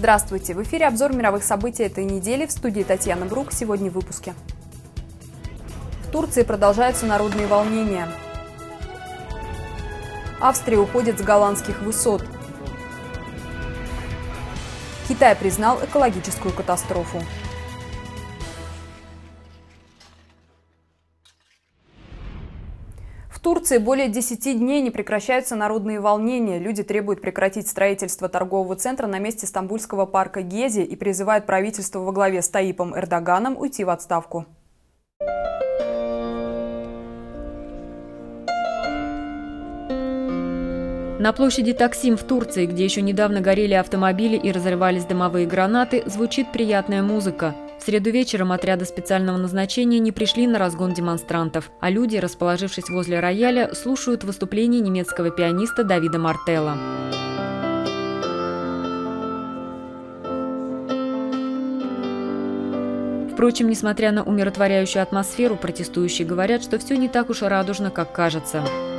Здравствуйте! В эфире обзор мировых событий этой недели. В студии Татьяна Брук. Сегодня в выпуске. В Турции продолжаются народные волнения. Австрия уходит с голландских высот. Китай признал экологическую катастрофу. В Турции более 10 дней не прекращаются народные волнения. Люди требуют прекратить строительство торгового центра на месте стамбульского парка Гези и призывают правительство во главе с Таипом Эрдоганом уйти в отставку. На площади Таксим в Турции, где еще недавно горели автомобили и разрывались дымовые гранаты, звучит приятная музыка. В среду вечером отряды специального назначения не пришли на разгон демонстрантов, а люди, расположившись возле рояля, слушают выступление немецкого пианиста Давида Мартелла. Впрочем, несмотря на умиротворяющую атмосферу, протестующие говорят, что все не так уж и радужно, как кажется.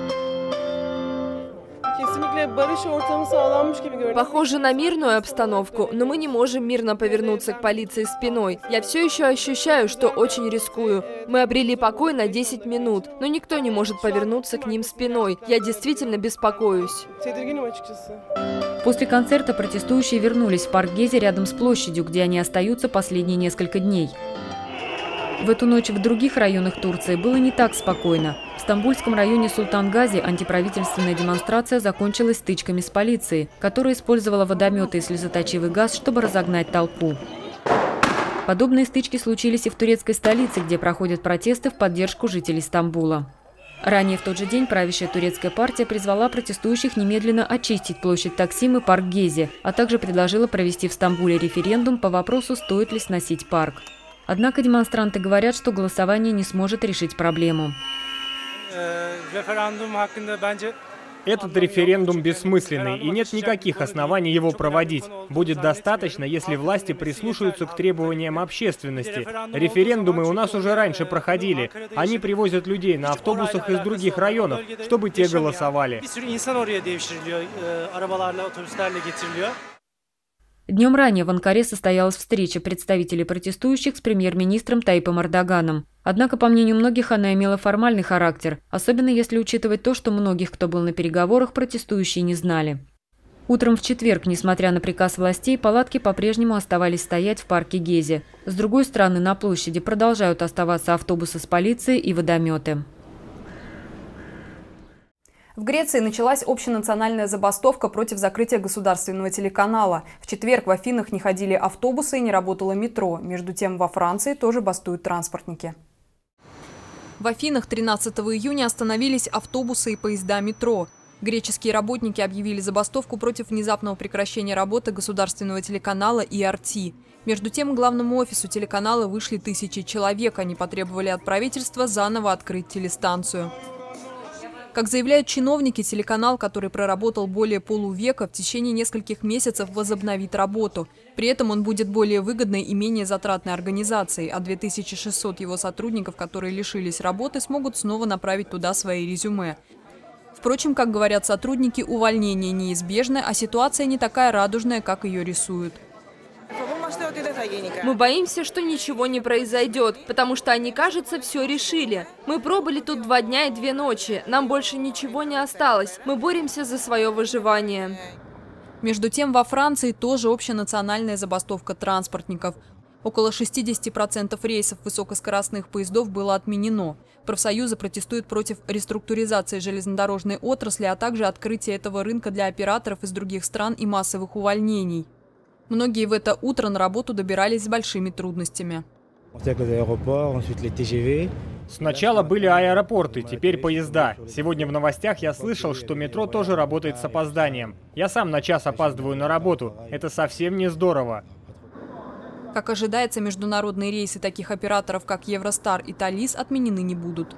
Похоже на мирную обстановку, но мы не можем мирно повернуться к полиции спиной. Я все еще ощущаю, что очень рискую. Мы обрели покой на 10 минут, но никто не может повернуться к ним спиной. Я действительно беспокоюсь. После концерта протестующие вернулись в парк Гези рядом с площадью, где они остаются последние несколько дней. В эту ночь в других районах Турции было не так спокойно. В стамбульском районе Султан-Гази антиправительственная демонстрация закончилась стычками с полицией, которая использовала водометы и слезоточивый газ, чтобы разогнать толпу. Подобные стычки случились и в турецкой столице, где проходят протесты в поддержку жителей Стамбула. Ранее в тот же день правящая турецкая партия призвала протестующих немедленно очистить площадь Таксим и парк Гези, а также предложила провести в Стамбуле референдум по вопросу, стоит ли сносить парк. Однако демонстранты говорят, что голосование не сможет решить проблему. Этот референдум бессмысленный, и нет никаких оснований его проводить. Будет достаточно, если власти прислушаются к требованиям общественности. Референдумы у нас уже раньше проходили. Они привозят людей на автобусах из других районов, чтобы те голосовали. Днем ранее в Анкаре состоялась встреча представителей протестующих с премьер-министром Таипом Эрдоганом. Однако, по мнению многих, она имела формальный характер, особенно если учитывать то, что многих, кто был на переговорах, протестующие не знали. Утром в четверг, несмотря на приказ властей, палатки по-прежнему оставались стоять в парке Гези. С другой стороны, на площади продолжают оставаться автобусы с полицией и водометы. В Греции началась общенациональная забастовка против закрытия государственного телеканала. В четверг в Афинах не ходили автобусы и не работало метро. Между тем, во Франции тоже бастуют транспортники. В Афинах 13 июня остановились автобусы и поезда метро. Греческие работники объявили забастовку против внезапного прекращения работы государственного телеканала ERT. Между тем, к главному офису телеканала вышли тысячи человек. Они потребовали от правительства заново открыть телестанцию. Как заявляют чиновники, телеканал, который проработал более полувека, в течение нескольких месяцев возобновит работу. При этом он будет более выгодной и менее затратной организацией, а 2600 его сотрудников, которые лишились работы, смогут снова направить туда свои резюме. Впрочем, как говорят сотрудники, увольнение неизбежно, а ситуация не такая радужная, как ее рисуют. Мы боимся, что ничего не произойдет, потому что они, кажется, все решили. Мы пробыли тут 2 дня и 2 ночи. Нам больше ничего не осталось. Мы боремся за свое выживание. Между тем, во Франции тоже общенациональная забастовка транспортников. Около 60% рейсов высокоскоростных поездов было отменено. Профсоюзы протестуют против реструктуризации железнодорожной отрасли, а также открытия этого рынка для операторов из других стран и массовых увольнений. Многие в это утро на работу добирались с большими трудностями. Сначала были аэропорты, теперь поезда. Сегодня в новостях я слышал, что метро тоже работает с опозданием. Я сам на час опаздываю на работу. Это совсем не здорово. Как ожидается, международные рейсы таких операторов, как Евростар и Талис, отменены не будут.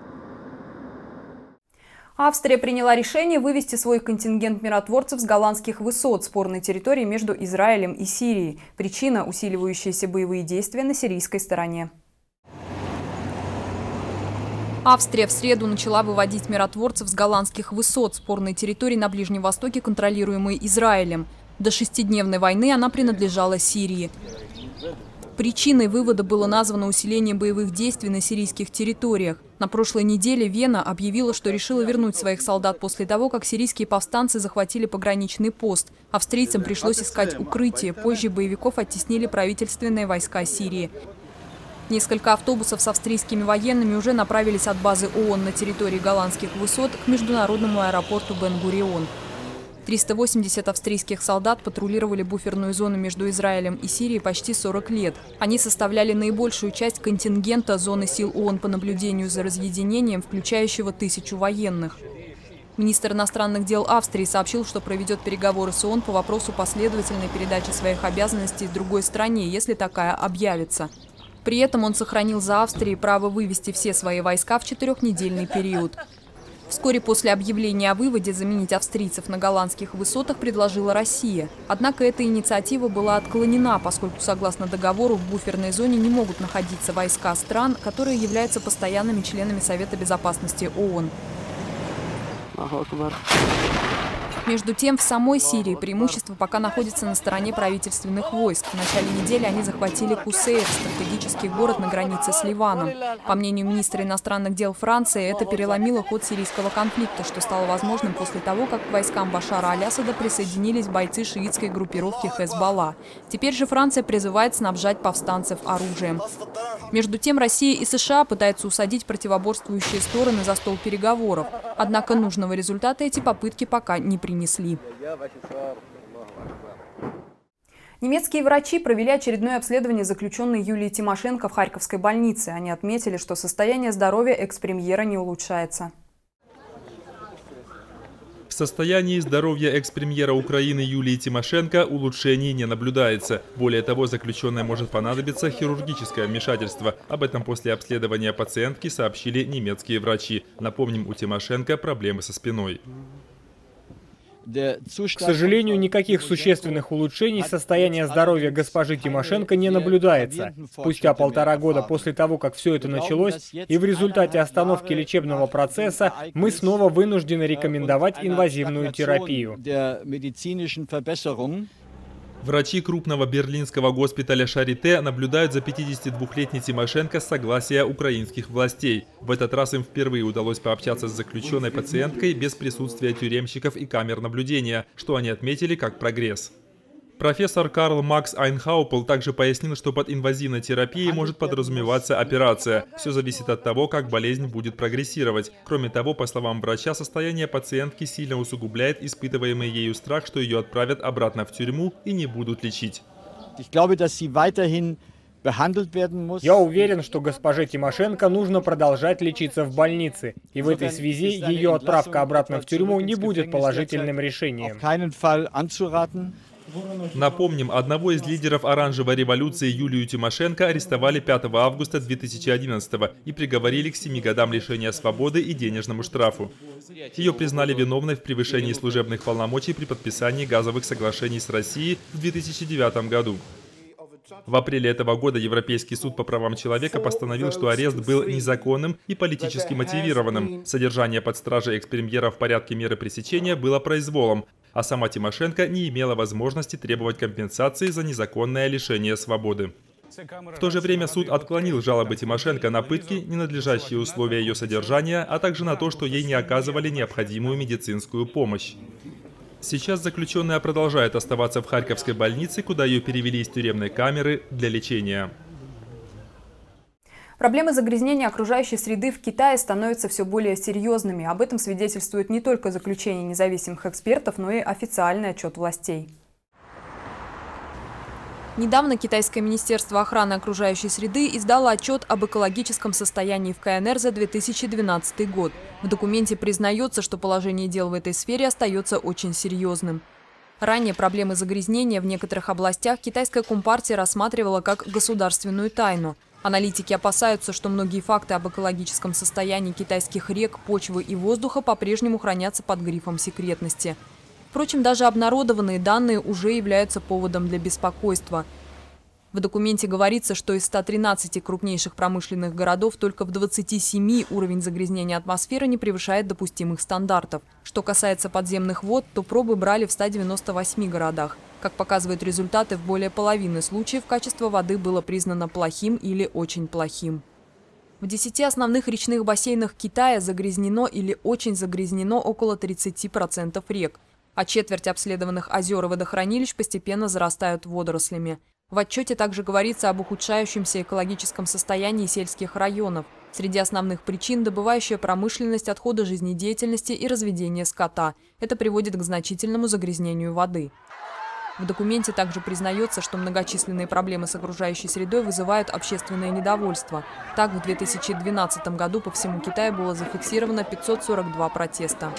Австрия приняла решение вывести свой контингент миротворцев с голландских высот, спорной территории между Израилем и Сирией. Причина – усиливающиеся боевые действия на сирийской стороне. Австрия в среду начала выводить миротворцев с голландских высот, спорной территории на Ближнем Востоке, контролируемой Израилем. До шестидневной войны она принадлежала Сирии. Причиной вывода было названо усиление боевых действий на сирийских территориях. На прошлой неделе Вена объявила, что решила вернуть своих солдат после того, как сирийские повстанцы захватили пограничный пост. Австрийцам пришлось искать укрытие. Позже боевиков оттеснили правительственные войска Сирии. Несколько автобусов с австрийскими военными уже направились от базы ООН на территории Голландских высот к международному аэропорту Бен-Гурион. 380 австрийских солдат патрулировали буферную зону между Израилем и Сирией почти 40 лет. Они составляли наибольшую часть контингента зоны сил ООН по наблюдению за разъединением, включающего 1000 военных. Министр иностранных дел Австрии сообщил, что проведет переговоры с ООН по вопросу последовательной передачи своих обязанностей другой стране, если такая объявится. При этом он сохранил за Австрией право вывести все свои войска в 4-недельный период. Вскоре после объявления о выводе заменить австрийцев на голландских высотах предложила Россия. Однако эта инициатива была отклонена, поскольку, согласно договору, в буферной зоне не могут находиться войска стран, которые являются постоянными членами Совета безопасности ООН. Между тем, в самой Сирии преимущество пока находится на стороне правительственных войск. В начале недели они захватили Кусейр, стратегический город на границе с Ливаном. По мнению министра иностранных дел Франции, это переломило ход сирийского конфликта, что стало возможным после того, как к войскам Башара аль-Асада присоединились бойцы шиитской группировки Хезболла. Теперь же Франция призывает снабжать повстанцев оружием. Между тем, Россия и США пытаются усадить противоборствующие стороны за стол переговоров. Однако нужного результата эти попытки пока не принесли. Немецкие врачи провели очередное обследование заключенной Юлии Тимошенко в Харьковской больнице. Они отметили, что состояние здоровья экс-премьера не улучшается. В состоянии здоровья экс-премьера Украины Юлии Тимошенко улучшений не наблюдается. Более того, заключенной может понадобиться хирургическое вмешательство. Об этом после обследования пациентки сообщили немецкие врачи. Напомним, у Тимошенко проблемы со спиной. К сожалению, никаких существенных улучшений состояния здоровья госпожи Тимошенко не наблюдается. Спустя 1,5 года после того, как все это началось, и в результате остановки лечебного процесса, мы снова вынуждены рекомендовать инвазивную терапию. Врачи крупного берлинского госпиталя Шарите наблюдают за 52-летней Тимошенко с согласия украинских властей. В этот раз им впервые удалось пообщаться с заключенной пациенткой без присутствия тюремщиков и камер наблюдения, что они отметили как прогресс. Профессор Карл Макс Айнхаупл также пояснил, что под инвазивной терапией может подразумеваться операция. Все зависит от того, как болезнь будет прогрессировать. Кроме того, по словам врача, состояние пациентки сильно усугубляет испытываемый ею страх, что ее отправят обратно в тюрьму и не будут лечить. Я уверен, что госпоже Тимошенко нужно продолжать лечиться в больнице. И в этой связи ее отправка обратно в тюрьму не будет положительным решением. Напомним, одного из лидеров оранжевой революции Юлию Тимошенко арестовали 5 августа 2011 и приговорили к 7 годам лишения свободы и денежному штрафу. Ее признали виновной в превышении служебных полномочий при подписании газовых соглашений с Россией в 2009 году. В апреле этого года Европейский суд по правам человека постановил, что арест был незаконным и политически мотивированным. Содержание под стражей экс-премьера в порядке меры пресечения было произволом, а сама Тимошенко не имела возможности требовать компенсации за незаконное лишение свободы. В то же время суд отклонил жалобы Тимошенко на пытки, ненадлежащие условия ее содержания, а также на то, что ей не оказывали необходимую медицинскую помощь. Сейчас заключенная продолжает оставаться в Харьковской больнице, куда ее перевели из тюремной камеры для лечения. Проблемы загрязнения окружающей среды в Китае становятся все более серьезными. Об этом свидетельствует не только заключение независимых экспертов, но и официальный отчет властей. Недавно Китайское министерство охраны окружающей среды издало отчет об экологическом состоянии в КНР за 2012 год. В документе признается, что положение дел в этой сфере остается очень серьезным. Ранее проблемы загрязнения в некоторых областях китайская компартия рассматривала как государственную тайну. Аналитики опасаются, что многие факты об экологическом состоянии китайских рек, почвы и воздуха по-прежнему хранятся под грифом секретности. Впрочем, даже обнародованные данные уже являются поводом для беспокойства. В документе говорится, что из 113 крупнейших промышленных городов только в 27 уровень загрязнения атмосферы не превышает допустимых стандартов. Что касается подземных вод, то пробы брали в 198 городах. Как показывают результаты, в более половины случаев качество воды было признано плохим или очень плохим. В 10 основных речных бассейнах Китая загрязнено или очень загрязнено около 30% рек, а четверть обследованных озер и водохранилищ постепенно зарастают водорослями. В отчете также говорится об ухудшающемся экологическом состоянии сельских районов. Среди основных причин – добывающая промышленность, отходы жизнедеятельности и разведение скота. Это приводит к значительному загрязнению воды. В документе также признается, что многочисленные проблемы с окружающей средой вызывают общественное недовольство. Так, в 2012 году по всему Китаю было зафиксировано 542 протеста.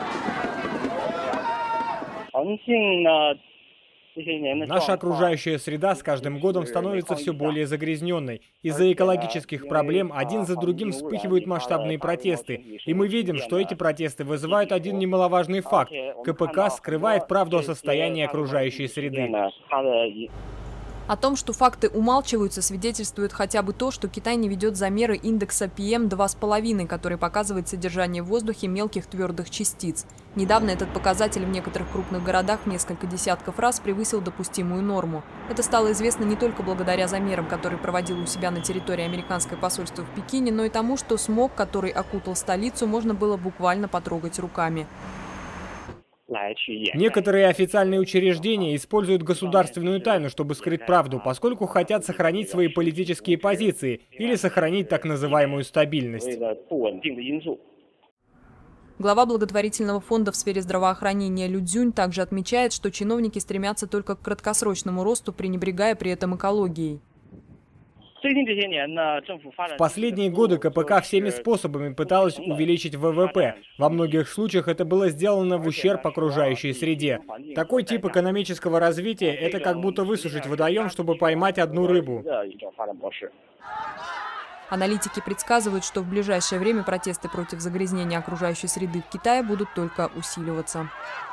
Наша окружающая среда с каждым годом становится все более загрязненной. Из-за экологических проблем один за другим вспыхивают масштабные протесты. И мы видим, что эти протесты вызывают один немаловажный факт. КПК скрывает правду о состоянии окружающей среды. О том, что факты умалчиваются, свидетельствует хотя бы то, что Китай не ведет замеры индекса PM2,5, который показывает содержание в воздухе мелких твердых частиц. Недавно этот показатель в некоторых крупных городах в несколько десятков раз превысил допустимую норму. Это стало известно не только благодаря замерам, которые проводило у себя на территории американское посольство в Пекине, но и тому, что смог, который окутал столицу, можно было буквально потрогать руками. Некоторые официальные учреждения используют государственную тайну, чтобы скрыть правду, поскольку хотят сохранить свои политические позиции или сохранить так называемую стабильность. Глава благотворительного фонда в сфере здравоохранения Лю Цзюнь также отмечает, что чиновники стремятся только к краткосрочному росту, пренебрегая при этом экологией. В последние годы КПК всеми способами пыталась увеличить ВВП. Во многих случаях это было сделано в ущерб окружающей среде. Такой тип экономического развития – это как будто высушить водоем, чтобы поймать одну рыбу. Аналитики предсказывают, что в ближайшее время протесты против загрязнения окружающей среды в Китае будут только усиливаться.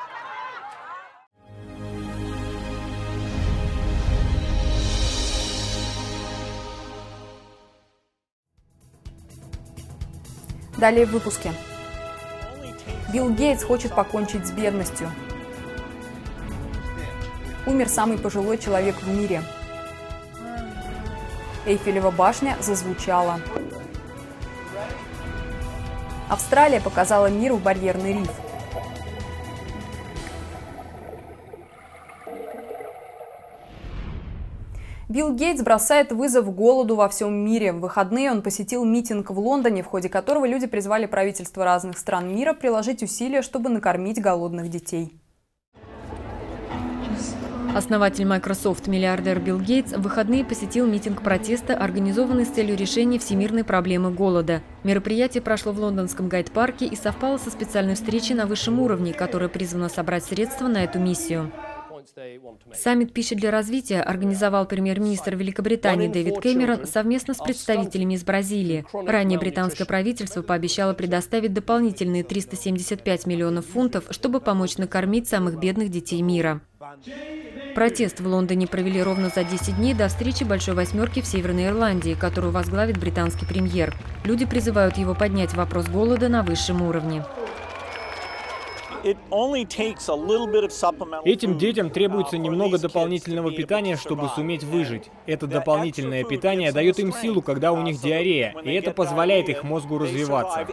Далее в выпуске. Билл Гейтс хочет покончить с бедностью. Умер самый пожилой человек в мире. Эйфелева башня зазвучала. Австралия показала миру барьерный риф. Билл Гейтс бросает вызов голоду во всем мире. В выходные он посетил митинг в Лондоне, в ходе которого люди призвали правительства разных стран мира приложить усилия, чтобы накормить голодных детей. Основатель Microsoft, миллиардер Билл Гейтс, в выходные посетил митинг протеста, организованный с целью решения всемирной проблемы голода. Мероприятие прошло в лондонском Гайд-парке и совпало со специальной встречей на высшем уровне, которая призвана собрать средства на эту миссию. Саммит «Пища для развития» организовал премьер-министр Великобритании Дэвид Кэмерон совместно с представителями из Бразилии. Ранее британское правительство пообещало предоставить дополнительные 375 миллионов фунтов, чтобы помочь накормить самых бедных детей мира. Протест в Лондоне провели ровно за 10 дней до встречи Большой Восьмерки в Северной Ирландии, которую возглавит британский премьер. Люди призывают его поднять вопрос голода на высшем уровне. Этим детям требуется немного дополнительного питания, чтобы суметь выжить. Это дополнительное питание дает им силу, когда у них диарея, и это позволяет их мозгу развиваться.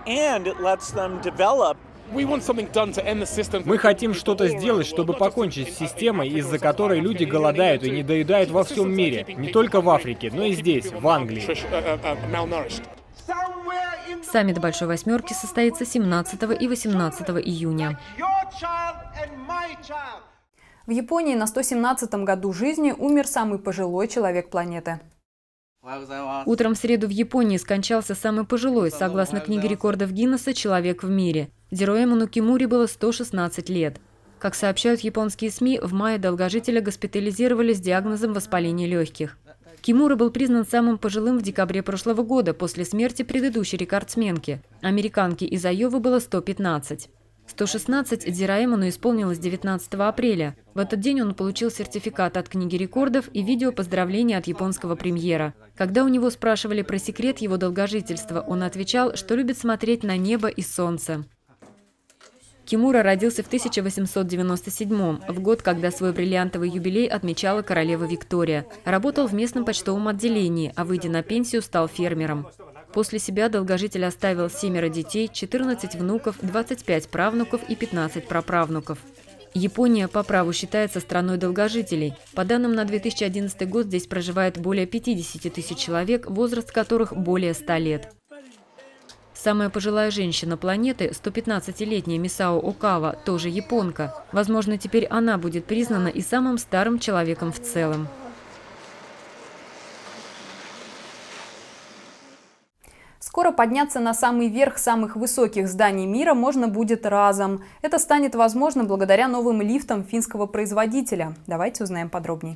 Мы хотим что-то сделать, чтобы покончить с системой, из-за которой люди голодают и недоедают во всем мире. Не только в Африке, но и здесь, в Англии. Саммит Большой Восьмерки состоится 17 и 18 июня. В Японии на 117-м году жизни умер самый пожилой человек планеты. Утром в среду в Японии скончался самый пожилой, согласно книге рекордов Гиннесса, человек в мире. Дзироэмону Кимури было 116 лет. Как сообщают японские СМИ, в мае долгожителя госпитализировали с диагнозом воспаления легких. Кимура был признан самым пожилым в декабре прошлого года после смерти предыдущей рекордсменки. Американки из Айовы было 115. 116 Дзираэмону исполнилось 19 апреля. В этот день он получил сертификат от книги рекордов и видео поздравления от японского премьера. Когда у него спрашивали про секрет его долгожительства, он отвечал, что любит смотреть на небо и солнце. Кимура родился в 1897 в год, когда свой бриллиантовый юбилей отмечала королева Виктория. Работал в местном почтовом отделении, а выйдя на пенсию, стал фермером. После себя долгожитель оставил 7 детей, 14 внуков, 25 правнуков и 15 праправнуков. Япония по праву считается страной долгожителей. По данным на 2011 год здесь проживает более 50 тысяч человек, возраст которых более 100 лет. Самая пожилая женщина планеты, 115-летняя Мисао Окава, тоже японка. Возможно, теперь она будет признана и самым старым человеком в целом. Скоро подняться на самый верх самых высоких зданий мира можно будет разом. Это станет возможно благодаря новым лифтам финского производителя. Давайте узнаем подробнее.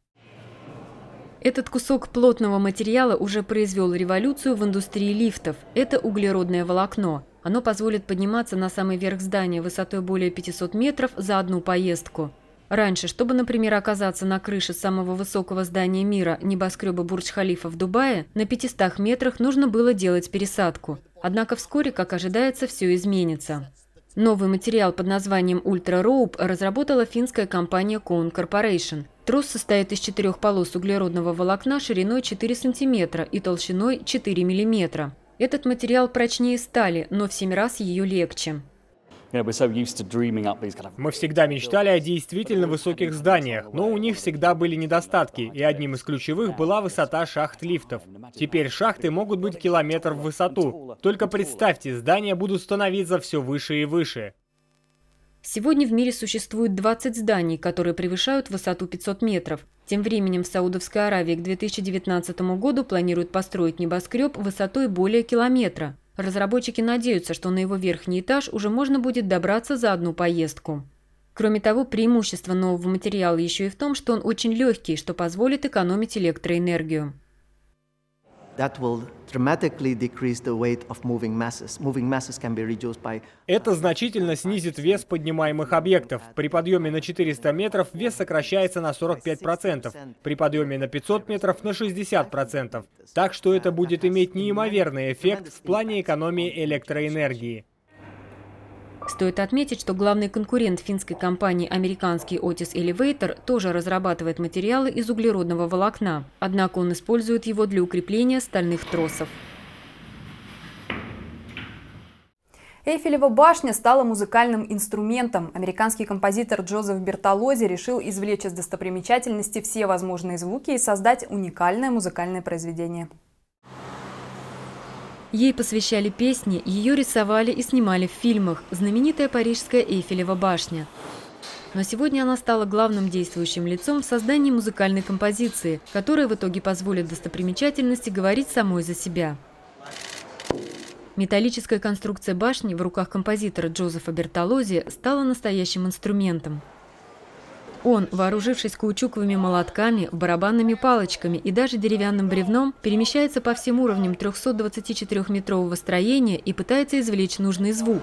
Этот кусок плотного материала уже произвел революцию в индустрии лифтов. Это углеродное волокно. Оно позволит подниматься на самый верх здания высотой более 500 метров за одну поездку. Раньше, чтобы, например, оказаться на крыше самого высокого здания мира, небоскреба Бурдж-Халифа в Дубае, на 500 метрах нужно было делать пересадку. Однако вскоре, как ожидается, все изменится. Новый материал под названием Ultra Rope разработала финская компания Cone Corporation. Трос состоит из 4 полос углеродного волокна шириной 4 см и толщиной 4 мм. Этот материал прочнее стали, но в 7 раз ее легче. Мы всегда мечтали о действительно высоких зданиях, но у них всегда были недостатки, и одним из ключевых была высота шахт лифтов. Теперь шахты могут быть километр в высоту. Только представьте, здания будут становиться все выше и выше. Сегодня в мире существует 20 зданий, которые превышают высоту 500 метров. Тем временем в Саудовской Аравии к 2019 году планируют построить небоскреб высотой более километра. Разработчики надеются, что на его верхний этаж уже можно будет добраться за одну поездку. Кроме того, преимущество нового материала еще и в том, что он очень легкий, что позволит экономить электроэнергию. Это значительно снизит вес поднимаемых объектов. При подъеме на 400 метров вес сокращается на 45%, при подъеме на 500 метров на 60%. Так что это будет иметь неимоверный эффект в плане экономии электроэнергии. Стоит отметить, что главный конкурент финской компании, американский Otis Elevator, тоже разрабатывает материалы из углеродного волокна. Однако он использует его для укрепления стальных тросов. Эйфелева башня стала музыкальным инструментом. Американский композитор Джозеф Бертолози решил извлечь из достопримечательности все возможные звуки и создать уникальное музыкальное произведение. Ей посвящали песни, ее рисовали и снимали в фильмах. Знаменитая парижская Эйфелева башня. Но сегодня она стала главным действующим лицом в создании музыкальной композиции, которая в итоге позволит достопримечательности говорить самой за себя. Металлическая конструкция башни в руках композитора Джозефа Бертолози стала настоящим инструментом. Он, вооружившись каучуковыми молотками, барабанными палочками и даже деревянным бревном, перемещается по всем уровням 324-метрового строения и пытается извлечь нужный звук.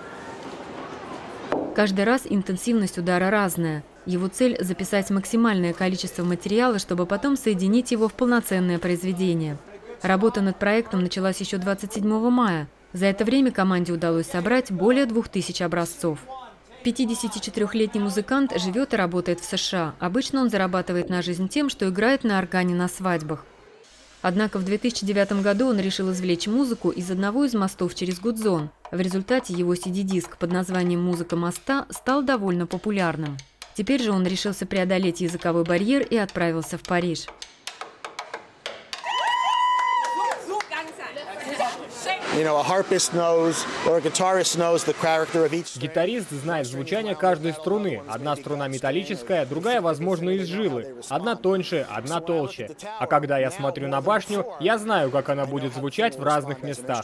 Каждый раз интенсивность удара разная. Его цель – записать максимальное количество материала, чтобы потом соединить его в полноценное произведение. Работа над проектом началась еще 27 мая. За это время команде удалось собрать более 2000 образцов. 54-летний музыкант живет и работает в США. Обычно он зарабатывает на жизнь тем, что играет на органе на свадьбах. Однако в 2009 году он решил извлечь музыку из одного из мостов через Гудзон. В результате его CD-диск под названием «Музыка моста» стал довольно популярным. Теперь же он решился преодолеть языковой барьер и отправился в Париж. Гитарист знает звучание каждой струны. Одна струна металлическая, другая, возможно, из жилы. Одна тоньше, одна толще. А когда я смотрю на башню, я знаю, как она будет звучать в разных местах.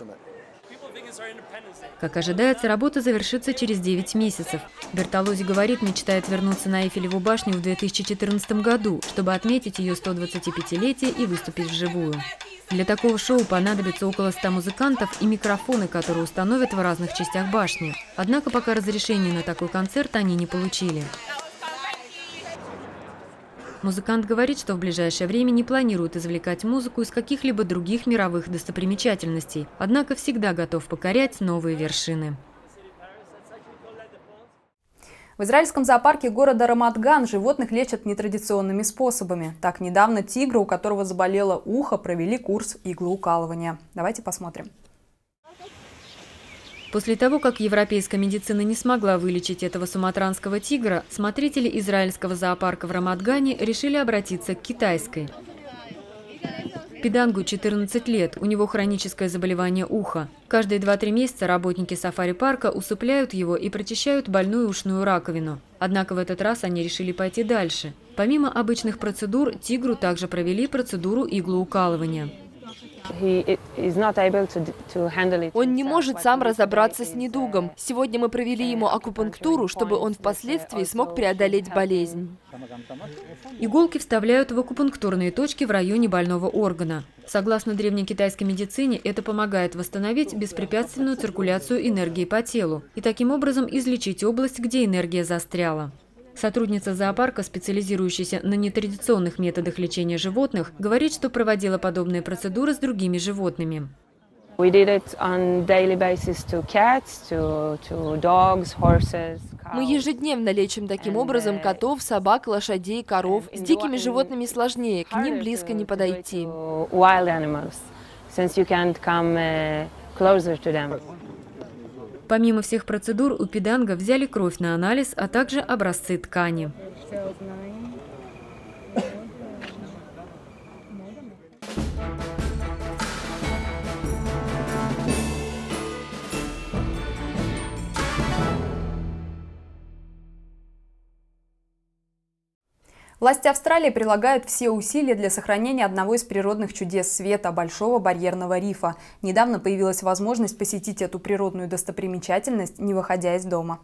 Как ожидается, работа завершится через 9 месяцев. Бертолози говорит, мечтает вернуться на Эйфелеву башню в 2014 году, чтобы отметить ее 125-летие и выступить вживую. Для такого шоу понадобится около 100 музыкантов и микрофоны, которые установят в разных частях башни. Однако пока разрешения на такой концерт они не получили. Музыкант говорит, что в ближайшее время не планирует извлекать музыку из каких-либо других мировых достопримечательностей, однако всегда готов покорять новые вершины. В израильском зоопарке города Рамат-Ган животных лечат нетрадиционными способами. Так, недавно тигра, у которого заболело ухо, провели курс иглоукалывания. Давайте посмотрим. После того, как европейская медицина не смогла вылечить этого суматранского тигра, смотрители израильского зоопарка в Рамат-Гане решили обратиться к китайской. Пидангу 14 лет, у него хроническое заболевание уха. Каждые 2-3 месяца работники сафари-парка усыпляют его и прочищают больную ушную раковину. Однако в этот раз они решили пойти дальше. Помимо обычных процедур, тигру также провели процедуру иглоукалывания. Он не может сам разобраться с недугом. Сегодня мы провели ему акупунктуру, чтобы он впоследствии смог преодолеть болезнь. Иголки вставляют в акупунктурные точки в районе больного органа. Согласно древней китайской медицине, это помогает восстановить беспрепятственную циркуляцию энергии по телу и таким образом излечить область, где энергия застряла. Сотрудница зоопарка, специализирующаяся на нетрадиционных методах лечения животных, говорит, что проводила подобные процедуры с другими животными. Мы ежедневно лечим таким образом котов, собак, лошадей, коров. С дикими животными сложнее, к ним близко не подойти. Помимо всех процедур, у Пиданга взяли кровь на анализ, а также образцы ткани. Власти Австралии прилагают все усилия для сохранения одного из природных чудес света – Большого барьерного рифа. Недавно появилась возможность посетить эту природную достопримечательность, не выходя из дома.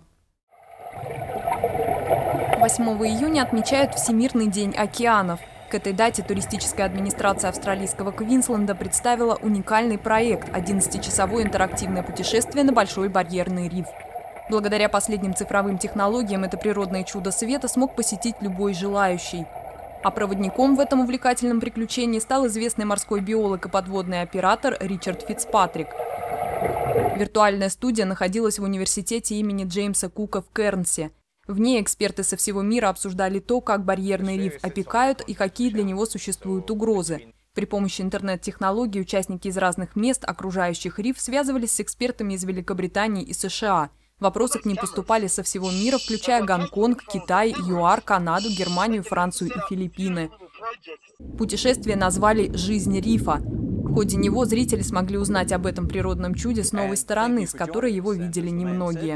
8 июня отмечают Всемирный день океанов. К этой дате туристическая администрация австралийского Квинсленда представила уникальный проект – 11-часовое интерактивное путешествие на Большой барьерный риф. Благодаря последним цифровым технологиям это природное чудо света смог посетить любой желающий. А проводником в этом увлекательном приключении стал известный морской биолог и подводный оператор Ричард Фицпатрик. Виртуальная студия находилась в университете имени Джеймса Кука в Кернсе. В ней эксперты со всего мира обсуждали то, как барьерный риф опекают и какие для него существуют угрозы. При помощи интернет-технологий участники из разных мест, окружающих риф, связывались с экспертами из Великобритании и США. Вопросы к ним поступали со всего мира, включая Гонконг, Китай, ЮАР, Канаду, Германию, Францию и Филиппины. Путешествие назвали «Жизнь рифа». В ходе него зрители смогли узнать об этом природном чуде с новой стороны, с которой его видели немногие.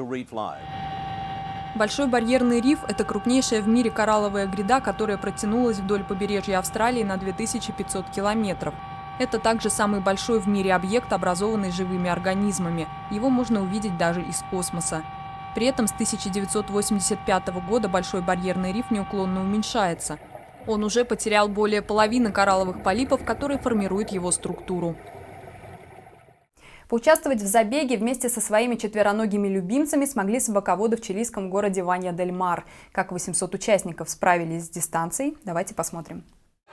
Большой барьерный риф – это крупнейшая в мире коралловая гряда, которая протянулась вдоль побережья Австралии на 2500 километров. Это также самый большой в мире объект, образованный живыми организмами. Его можно увидеть даже из космоса. При этом с 1985 года Большой барьерный риф неуклонно уменьшается. Он уже потерял более половины коралловых полипов, которые формируют его структуру. Поучаствовать в забеге вместе со своими четвероногими любимцами смогли собаководы в чилийском городе Ванья-дель-Мар. Как 800 участников справились с дистанцией, давайте посмотрим.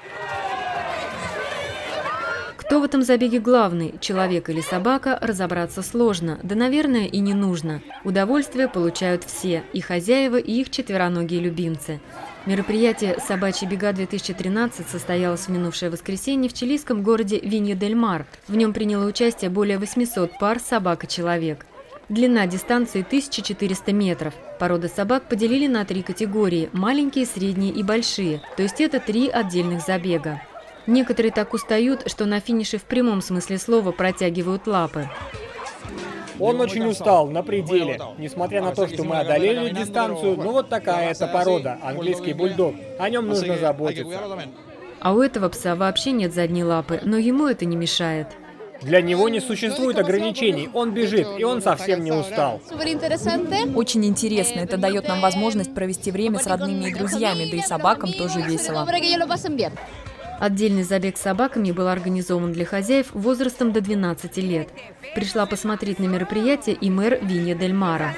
Кто в этом забеге главный, человек или собака, разобраться сложно, да, наверное, и не нужно. Удовольствие получают все – и хозяева, и их четвероногие любимцы. Мероприятие «Собачьи бега-2013» состоялось в минувшее воскресенье в чилийском городе Винья-дель-Мар. В нем приняло участие более 800 пар собак и человек. Длина дистанции 1400 метров. Породы собак поделили на 3 категории – маленькие, средние и большие, то есть это 3 отдельных забега. Некоторые так устают, что на финише в прямом смысле слова протягивают лапы. Он очень устал, на пределе. Несмотря на то, что мы одолели дистанцию, ну вот такая эта порода, английский бульдог. О нем нужно заботиться. А у этого пса вообще нет задней лапы, но ему это не мешает. Для него не существует ограничений. Он бежит, и он совсем не устал. Очень интересно. Это дает нам возможность провести время с родными и друзьями, да и собакам тоже весело. Отдельный забег с собаками был организован для хозяев возрастом до 12 лет. Пришла посмотреть на мероприятие и мэр Винья-дель-Мара.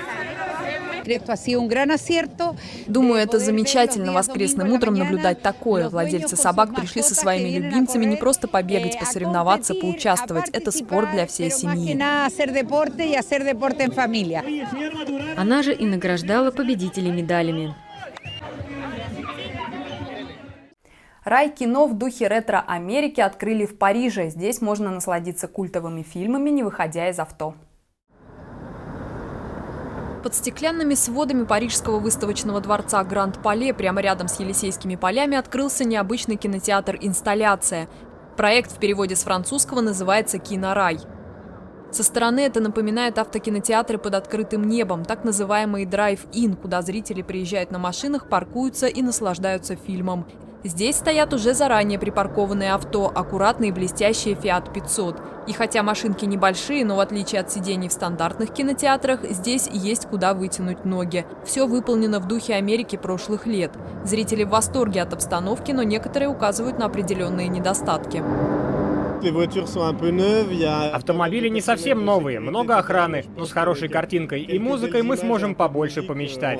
Думаю, это замечательно воскресным утром наблюдать такое. Владельцы собак пришли со своими любимцами не просто побегать, посоревноваться, поучаствовать. Это спорт для всей семьи. Она же и награждала победителей медалями. Рай кино в духе ретро-Америки открыли в Париже. Здесь можно насладиться культовыми фильмами, не выходя из авто. Под стеклянными сводами парижского выставочного дворца Гранд-Пале, прямо рядом с Елисейскими полями, открылся необычный кинотеатр «Инсталляция». Проект в переводе с французского называется «Кинорай». Со стороны это напоминает автокинотеатры под открытым небом, так называемый драйв-ин, куда зрители приезжают на машинах, паркуются и наслаждаются фильмом. Здесь стоят уже заранее припаркованные авто, аккуратные блестящие Fiat 500. И хотя машинки небольшие, но в отличие от сидений в стандартных кинотеатрах, здесь есть куда вытянуть ноги. Все выполнено в духе Америки прошлых лет. Зрители в восторге от обстановки, но некоторые указывают на определенные недостатки. Автомобили не совсем новые, много охраны, но с хорошей картинкой и музыкой мы сможем побольше помечтать.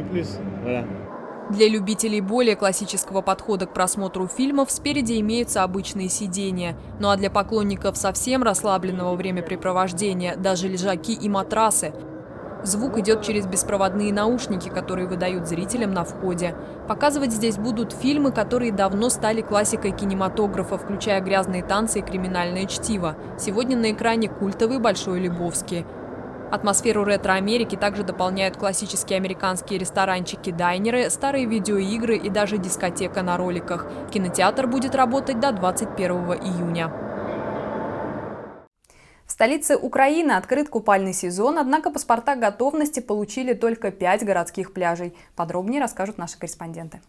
Для любителей более классического подхода к просмотру фильмов спереди имеются обычные сидения. Ну а для поклонников совсем расслабленного времяпрепровождения даже лежаки и матрасы. Звук идет через беспроводные наушники, которые выдают зрителям на входе. Показывать здесь будут фильмы, которые давно стали классикой кинематографа, включая «Грязные танцы» и «Криминальное чтиво». Сегодня на экране культовый «Большой Лебовский». Атмосферу ретро-Америки также дополняют классические американские ресторанчики-дайнеры, старые видеоигры и даже дискотека на роликах. Кинотеатр будет работать до 21 июня. В столице Украины открыт купальный сезон, однако паспорта готовности получили только 5 городских пляжей. Подробнее расскажут наши корреспонденты.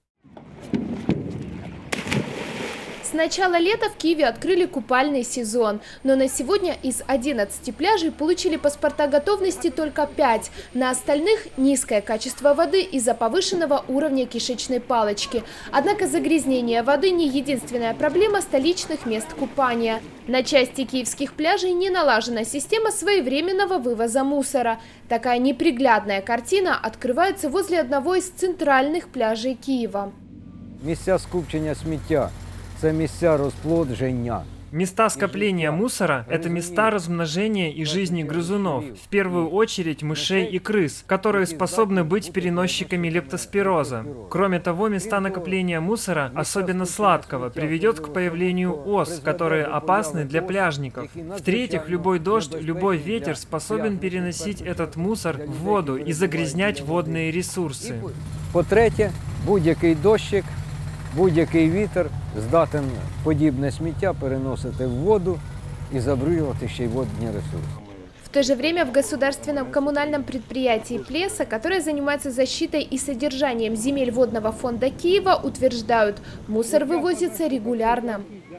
С начала лета в Киеве открыли купальный сезон, но на сегодня из 11 пляжей получили паспорта готовности только 5. На остальных низкое качество воды из-за повышенного уровня кишечной палочки. Однако загрязнение воды не единственная проблема столичных мест купания. На части киевских пляжей не налажена система своевременного вывоза мусора. Такая неприглядная картина открывается возле одного из центральных пляжей Киева. Места скупчення сміття – це місця розплодження. Места скопления мусора – это места размножения и жизни грызунов, в первую очередь мышей и крыс, которые способны быть переносчиками лептоспироза. Кроме того, места накопления мусора, особенно сладкого, приведет к появлению ос, которые опасны для пляжников. В-третьих, любой дождь, любой ветер способен переносить этот мусор в воду и загрязнять водные ресурсы. По-третє, будь-який дощик, будь-який вітер здатен подібне сміття переносити в воду і забруднювати ще й водні ресурси. В то же время в государственном коммунальном предприятии «Плеса», которое занимается защитой и содержанием земель водного фонда Киева, утверждают, мусор вывозится регулярно.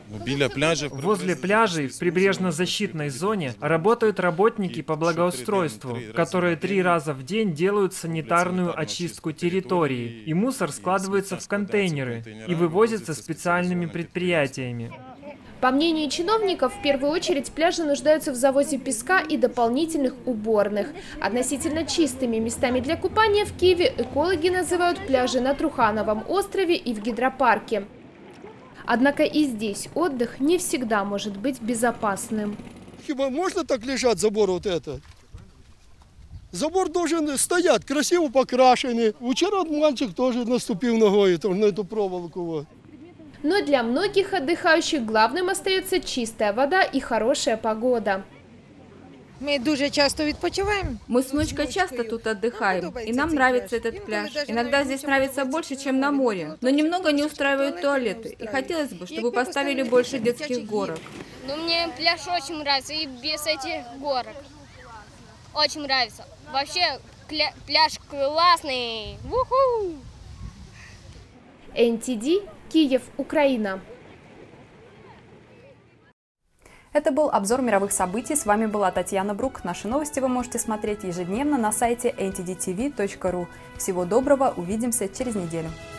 Возле пляжей в прибрежно-защитной зоне работают работники по благоустройству, которые 3 раза в день делают санитарную очистку территории, и мусор складывается в контейнеры и вывозится специальными предприятиями. По мнению чиновников, в первую очередь пляжи нуждаются в завозе песка и дополнительных уборных. Относительно чистыми местами для купания в Киеве экологи называют пляжи на Трухановом острове и в гидропарке. Однако и здесь отдых не всегда может быть безопасным. Можно так лежать забор вот этот? Забор должен стоять, красиво покрашенный. Вчера мальчик тоже наступил ногой на эту проволоку. Вот. Но для многих отдыхающих главным остается чистая вода и хорошая погода. Мы дуже часто відпочиваем. Мы с внучкой часто тут отдыхаем, и нам нравится этот пляж. Иногда здесь нравится больше, чем на море, но немного не устраивают туалеты, и хотелось бы, чтобы поставили больше детских горок. Ну, мне пляж очень нравится, и без этих горок. Очень нравится. Вообще, пляж классный. У-ху! НТД, Киев, Украина. Это был обзор мировых событий. С вами была Татьяна Брук. Наши новости вы можете смотреть ежедневно на сайте ntdtv.ru. Всего доброго, увидимся через неделю.